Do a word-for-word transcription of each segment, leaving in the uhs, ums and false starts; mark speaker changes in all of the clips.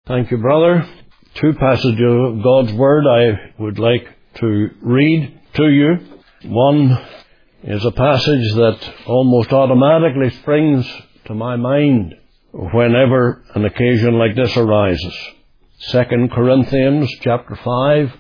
Speaker 1: Thank you, brother. Two passages of God's Word I would like to read to you. One is a passage that almost automatically springs to my mind whenever an occasion like this arises. Second Corinthians chapter five,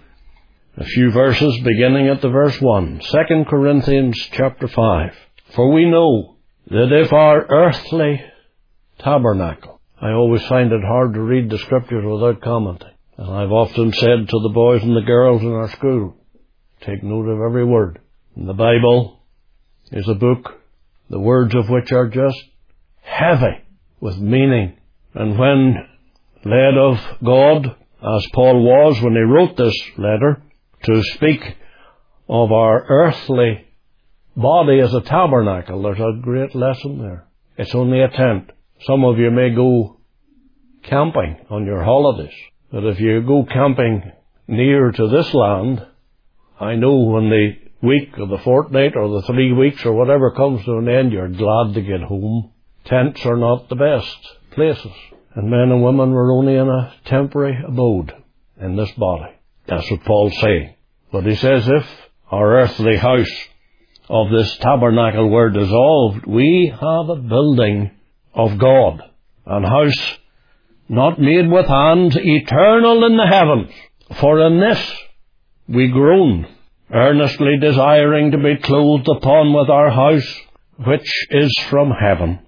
Speaker 1: a few verses beginning at the verse one. Second Corinthians chapter five. For we know that if our earthly tabernacle, I always find it hard to read the scriptures without commenting. And I've often said to the boys and the girls in our school, take note of every word. And the Bible is a book, the words of which are just heavy with meaning. And when led of God, as Paul was when he wrote this letter, to speak of our earthly body as a tabernacle, there's a great lesson there. It's only a tent. Some of you may go camping on your holidays, but if you go camping near to this land, I know when the week or the fortnight or the three weeks or whatever comes to an end, you're glad to get home. Tents are not the best places, and men and women were only in a temporary abode in this body. That's what Paul's saying. But he says if our earthly house of this tabernacle were dissolved, we have a building of God, an house not made with hands, eternal in the heavens. For in this we groan, earnestly desiring to be clothed upon with our house, which is from heaven.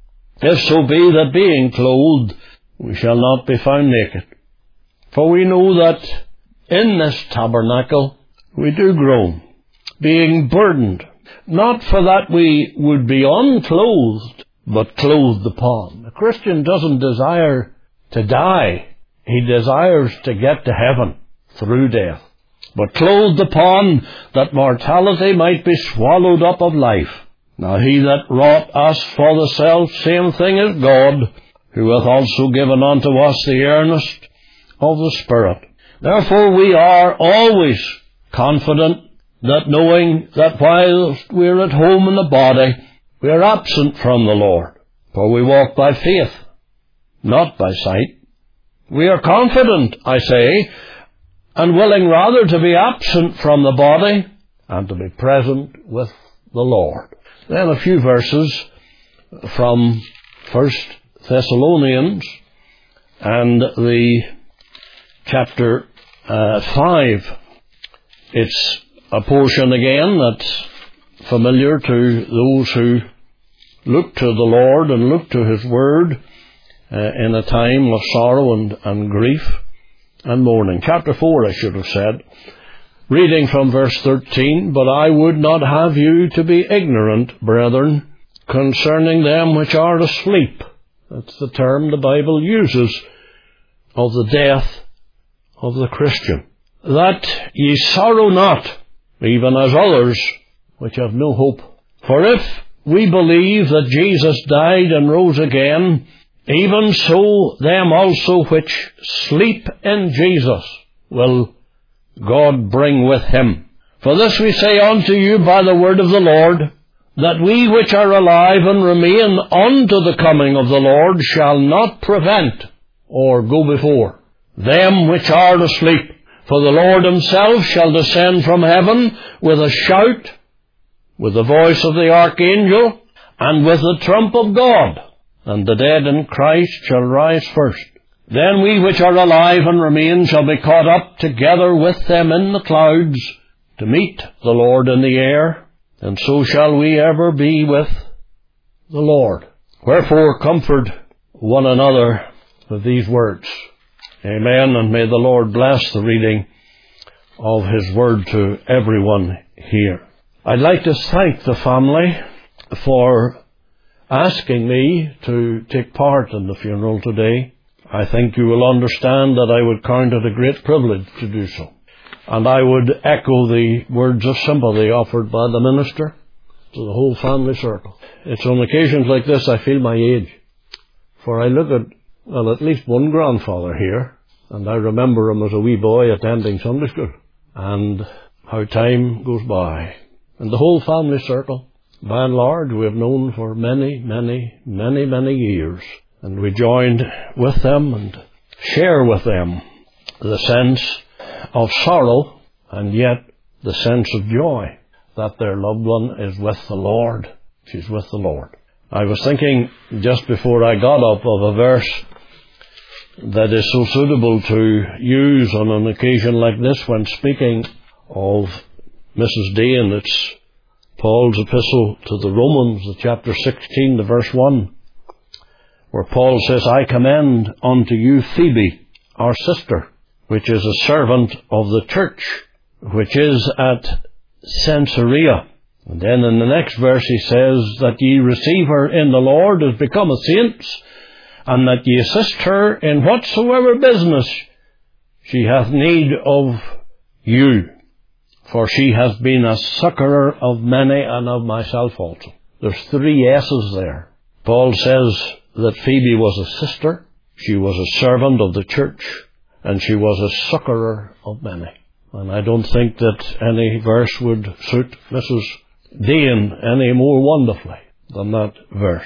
Speaker 1: If so be that being clothed, we shall not be found naked. For we know that in this tabernacle we do groan, being burdened, not for that we would be unclothed, but clothed upon. A Christian doesn't desire to die. He desires to get to heaven through death. But clothed upon, that mortality might be swallowed up of life. Now he that wrought us for the self same thing is God, who hath also given unto us the earnest of the Spirit. Therefore we are always confident that knowing that whilst we are at home in the body, we are absent from the Lord. For we walk by faith, not by sight. We are confident, I say, and willing rather to be absent from the body and to be present with the Lord. Then a few verses from First Thessalonians and the chapter uh, five. It's a portion again that's familiar to those who look to the Lord and look to His Word uh, in a time of sorrow and, and grief and mourning. Chapter four, I should have said. Reading from verse thirteen, But I would not have you to be ignorant, brethren, concerning them which are asleep. That's the term the Bible uses of the death of the Christian. That ye sorrow not, even as others which have no hope. For if we believe that Jesus died and rose again, even so them also which sleep in Jesus will God bring with Him. For this we say unto you by the word of the Lord, that we which are alive and remain unto the coming of the Lord shall not prevent or go before them which are asleep. For the Lord Himself shall descend from heaven with a shout, with the voice of the archangel, and with the trump of God, and the dead in Christ shall rise first. Then we which are alive and remain shall be caught up together with them in the clouds, to meet the Lord in the air, and so shall we ever be with the Lord. Wherefore comfort one another with these words. Amen, and may the Lord bless the reading of His Word to everyone here. I'd like to thank the family for asking me to take part in the funeral today. I think you will understand that I would count it a great privilege to do so. And I would echo the words of sympathy offered by the minister to the whole family circle. It's on occasions like this I feel my age. For I look at, well, at least one grandfather here, and I remember him as a wee boy attending Sunday school, and how time goes by. And the whole family circle, by and large, we have known for many, many, many, many years. And we joined with them and share with them the sense of sorrow and yet the sense of joy that their loved one is with the Lord. She's with the Lord. I was thinking just before I got up of a verse that is so suitable to use on an occasion like this when speaking of Missus Dean. It's Paul's epistle to the Romans, the chapter sixteen, the verse one, where Paul says, I commend unto you Phoebe, our sister, which is a servant of the church, which is at Caesarea. And then in the next verse he says, that ye receive her in the Lord as becometh saints, and that ye assist her in whatsoever business she hath need of you. For she hath been a succourer of many and of myself also. There's three S's there. Paul says that Phoebe was a sister, she was a servant of the church, and she was a succourer of many. And I don't think that any verse would suit Missus Dean any more wonderfully than that verse.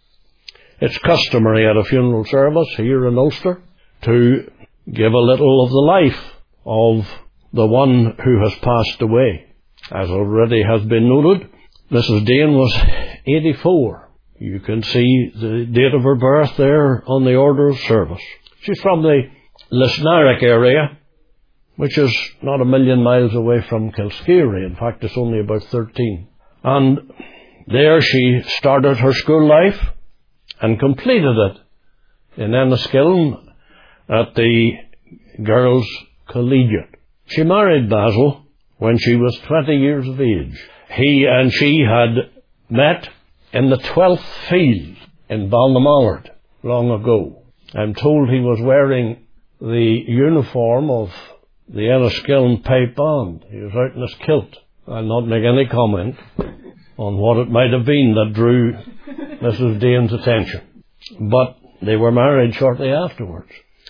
Speaker 1: It's customary at a funeral service here in Ulster to give a little of the life of the one who has passed away. As already has been noted, Missus Dean was eighty-four. You can see the date of her birth there on the order of service. She's from the Lisnarrick area, which is not a million miles away from Kilskeary. In fact, it's only about thirteen. And there she started her school life and completed it in Enniskillen at the Girls' Collegiate. She married Basil when she was twenty years of age. He and she had met in the twelfth field in Balnamallard long ago. I'm told he was wearing the uniform of the Enniskillen Pipe Band. He was out in his kilt. I'll not make any comment on what it might have been that drew Missus Dean's attention. But they were married shortly afterwards.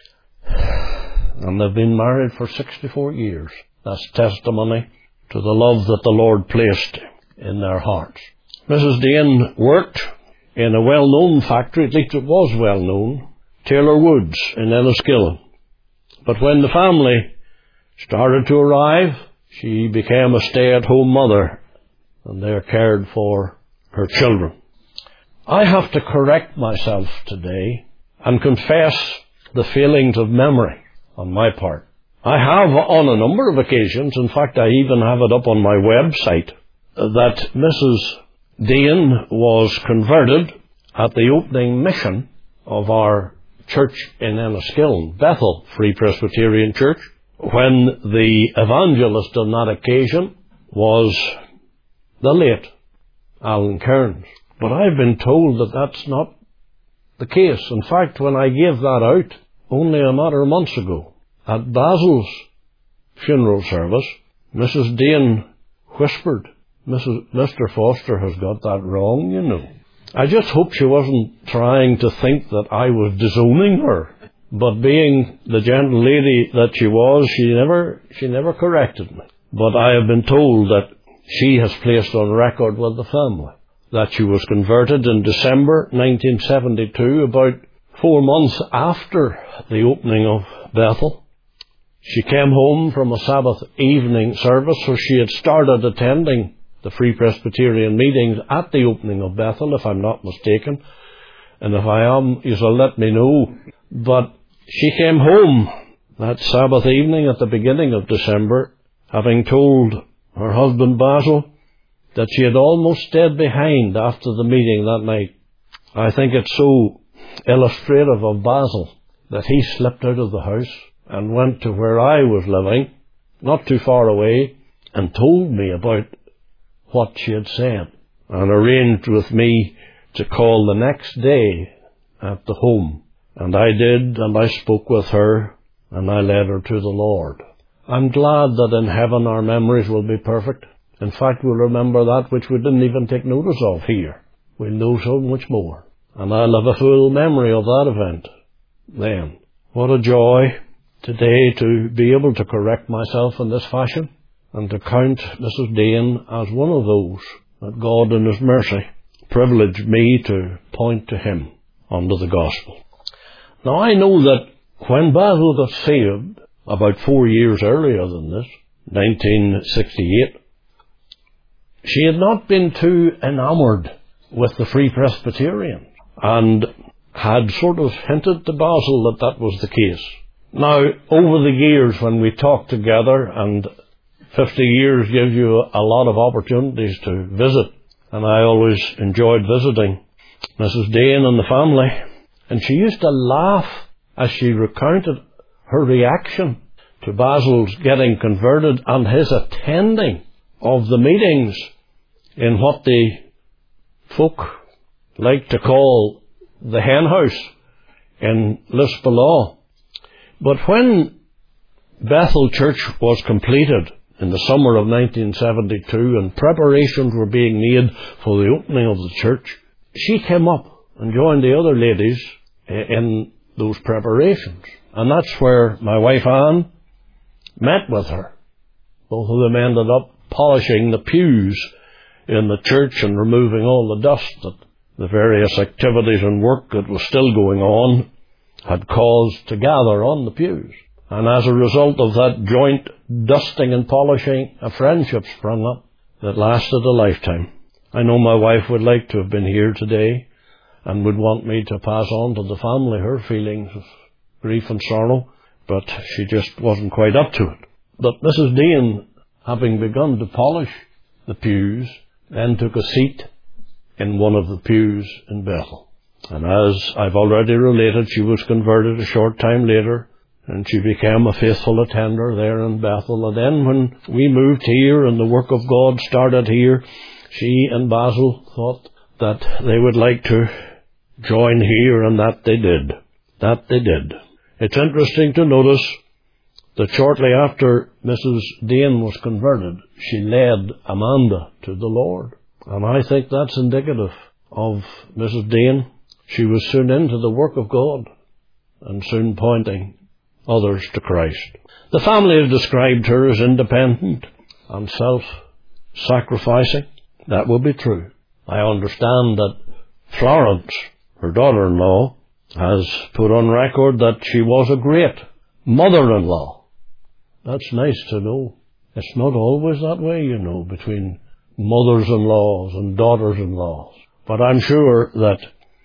Speaker 1: And they've been married for sixty-four years. That's testimony to the love that the Lord placed in their hearts. Missus Dean worked in a well-known factory, at least it was well-known, Taylor Woods in Enniskillen. But when the family started to arrive, she became a stay-at-home mother, and there cared for her children. I have to correct myself today and confess the failings of memory on my part. I have on a number of occasions, in fact I even have it up on my website, that Missus Dean was converted at the opening mission of our church in Enniskillen, Bethel Free Presbyterian Church, when the evangelist on that occasion was the late Alan Kearns. But I've been told that that's not the case. In fact, when I gave that out only a matter of months ago, at Basil's funeral service, Missus Dean whispered, Missus Mister Foster has got that wrong, you know. I just hope she wasn't trying to think that I was disowning her. But being the gentle lady that she was, she never, she never corrected me. But I have been told that she has placed on record with the family that she was converted in December nineteen seventy-two, about four months after the opening of Bethel. She came home from a Sabbath evening service, so she had started attending the Free Presbyterian meetings at the opening of Bethel, if I'm not mistaken. And if I am, you shall let me know. But she came home that Sabbath evening at the beginning of December, having told her husband Basil that she had almost stayed behind after the meeting that night. I think it's so illustrative of Basil that he slipped out of the house and went to where I was living, not too far away, and told me about what she had said, and arranged with me to call the next day at the home. And I did, and I spoke with her, and I led her to the Lord. I'm glad that in heaven our memories will be perfect. In fact, we'll remember that which we didn't even take notice of here. We'll know so much more. And I'll have a full memory of that event then. What a joy today to be able to correct myself in this fashion, and to count Missus Dean as one of those that God in His mercy privileged me to point to Him under the gospel. Now I know that When Basil got saved, about four years earlier than this, nineteen sixty-eight, she had not been too enamoured with the Free Presbyterians, and had sort of hinted to Basil that that was the case. Now, over the years when we talked together, and fifty years gives you a lot of opportunities to visit, and I always enjoyed visiting Missus Dane and the family, and she used to laugh as she recounted her reaction to Basil's getting converted and his attending of the meetings in what the folk like to call the hen house in Lisbon. But when Bethel Church was completed in the summer of nineteen seventy-two and preparations were being made for the opening of the church, she came up and joined the other ladies in those preparations. And that's where my wife Anne met with her. Both of them ended up polishing the pews in the church and removing all the dust that the various activities and work that was still going on had caused to gather on the pews. And as a result of that joint dusting and polishing, a friendship sprung up that lasted a lifetime. I know my wife would like to have been here today and would want me to pass on to the family her feelings of grief and sorrow, but she just wasn't quite up to it. But Missus Dane, having begun to polish the pews, then took a seat in one of the pews in Bethel. And as I've already related, she was converted a short time later, and she became a faithful attender there in Bethel. And then when we moved here and the work of God started here, she and Basil thought that they would like to join here, and that they did. That they did. It's interesting to notice that shortly after Missus Dane was converted, she led Amanda to the Lord. And I think that's indicative of Missus Dane. She was soon into the work of God and soon pointing others to Christ. The family has described her as independent and self-sacrificing. That will be true. I understand that Florence, her daughter-in-law, has put on record that she was a great mother-in-law. That's nice to know. It's not always that way, you know, between mothers-in-laws and daughters-in-laws. But I'm sure that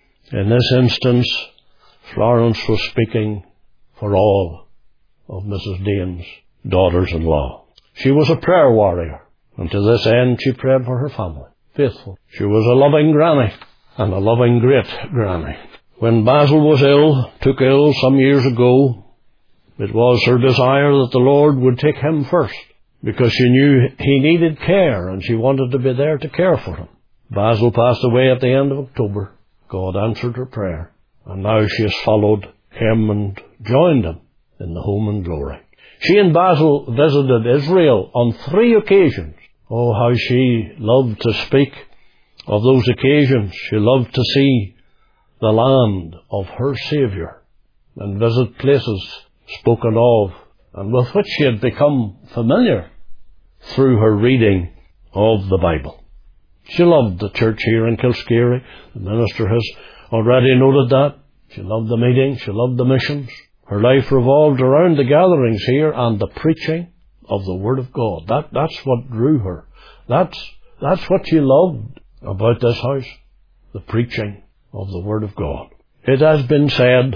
Speaker 1: in this instance, Florence was speaking for all of Missus Dane's daughters-in-law. She was a prayer warrior, and to this end she prayed for her family. Faithful. She was a loving granny, and a loving great-granny. When Basil was ill, took ill some years ago, it was her desire that the Lord would take him first, because she knew he needed care, and she wanted to be there to care for him. Basil passed away at the end of October. God answered her prayer, and now she has followed him and joined him in the home and glory. She and Basil visited Israel on three occasions. Oh, how she loved to speak of those occasions. She loved to see the land of her Saviour and visit places spoken of and with which she had become familiar through her reading of the Bible. She loved the church here in Kilscary. The minister has already noted that. She loved the meetings. She loved the missions. Her life revolved around the gatherings here and the preaching of the Word of God. That, that's what drew her. That's, that's what she loved about this house, the preaching of the Word of God. It has been said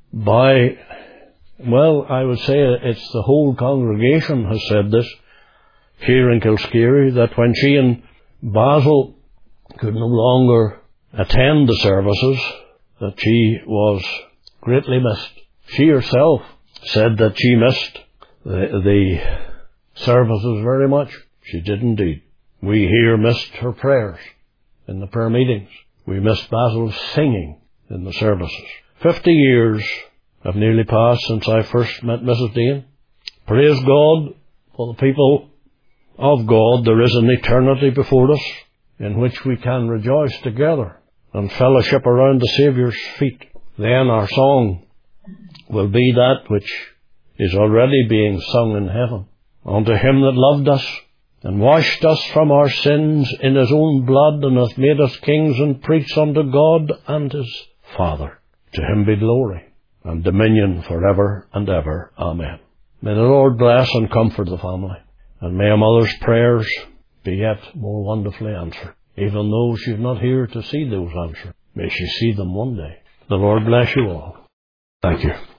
Speaker 1: by, well, I would say it's the whole congregation has said this here in Kilscary, that when she and Basil could no longer attend the services, that she was greatly missed. She herself said that she missed the, the services very much. She did indeed. We here missed her prayers in the prayer meetings. We missed Basil's singing in the services. Fifty years have nearly passed since I first met Missus Dane. Praise God for the people of God. There is an eternity before us in which we can rejoice together and fellowship around the Saviour's feet. Then our song will be that which is already being sung in heaven. Unto him that loved us and washed us from our sins in his own blood, and hath made us kings and priests unto God and his Father. To him be glory and dominion forever and ever. Amen. May the Lord bless and comfort the family, and may a mother's prayers be yet more wonderfully answered. Even though she's not here to see those answered, may she see them one day. The Lord bless you all. Thank you.